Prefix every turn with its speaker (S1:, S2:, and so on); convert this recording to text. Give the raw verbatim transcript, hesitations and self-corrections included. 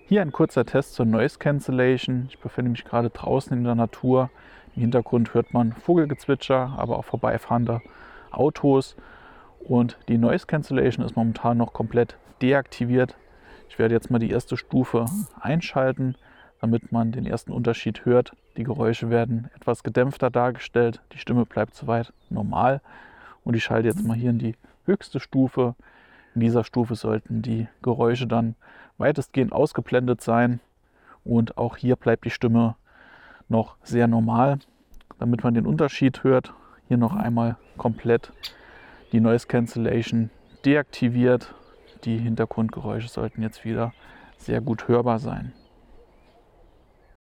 S1: Hier ein kurzer Test zur Noise Cancellation. Ich befinde mich gerade draußen in der Natur. Im Hintergrund hört man Vogelgezwitscher, aber auch vorbeifahrende Autos. Und die Noise Cancellation ist momentan noch komplett deaktiviert. Ich werde jetzt mal die erste Stufe einschalten, damit man den ersten Unterschied hört. Die Geräusche werden etwas gedämpfter dargestellt. Die Stimme bleibt soweit normal. Und ich schalte jetzt mal hier in die höchste Stufe. In dieser Stufe sollten die Geräusche dann weitestgehend ausgeblendet sein. Und auch hier bleibt die Stimme noch sehr normal. Damit man den Unterschied hört, hier noch einmal komplett die Noise Cancellation deaktiviert. Die Hintergrundgeräusche sollten jetzt wieder sehr gut hörbar sein.